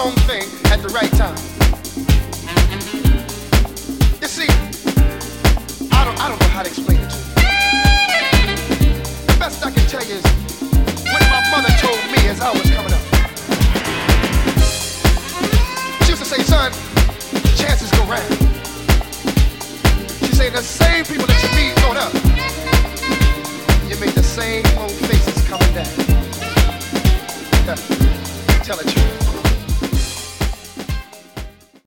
wrong thing at the right time. You see, I don't know how to explain it to you. The best I can tell you is what my mother told me as I was coming up. She used to say, son, chances go round. She said, the same people that you meet going up, you meet the same old faces coming down. Tell the truth.